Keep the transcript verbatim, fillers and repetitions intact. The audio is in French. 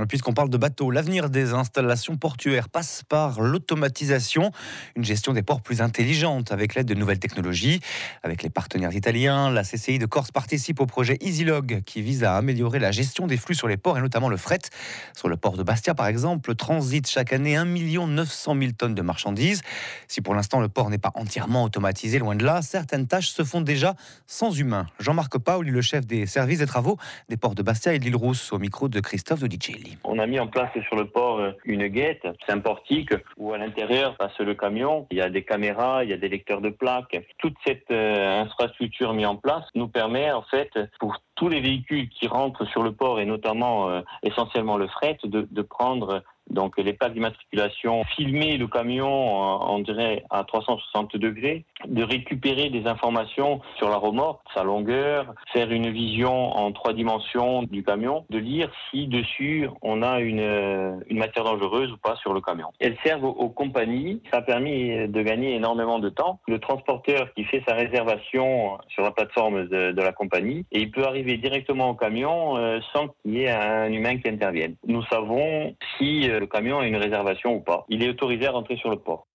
Puisqu'on parle de bateaux, l'avenir des installations portuaires passe par l'automatisation, une gestion des ports plus intelligente avec l'aide de nouvelles technologies. Avec les partenaires italiens, la C C I de Corse participe au projet EasyLog qui vise à améliorer la gestion des flux sur les ports et notamment le fret. Sur le port de Bastia par exemple, transite chaque année un million neuf cent mille tonnes de marchandises. Si pour l'instant le port n'est pas entièrement automatisé, loin de là, certaines tâches se font déjà sans humain. Jean-Marc Paoli, le chef des services des travaux des ports de Bastia et de l'île Rousse, au micro de Christophe Dodicelli. On a mis en place sur le port une guette, c'est un portique où à l'intérieur passe le camion. Il y a des caméras, il y a des lecteurs de plaques. Toute cette euh, infrastructure mise en place nous permet en fait pour tous les véhicules qui rentrent sur le port et notamment euh, essentiellement le fret de, de prendre donc les plaques d'immatriculation, filmer le camion, on dirait à trois cent soixante degrés, de récupérer des informations sur la remorque, sa longueur, faire une vision en trois dimensions du camion, de lire si dessus on a une, une matière dangereuse ou pas sur le camion. Elles servent aux, aux compagnies, ça a permis de gagner énormément de temps. Le transporteur qui fait sa réservation sur la plateforme de, de la compagnie, et il peut arriver directement au camion euh, sans qu'il y ait un humain qui intervienne. Nous savons si le camion a une réservation ou pas. Il est autorisé à rentrer sur le port.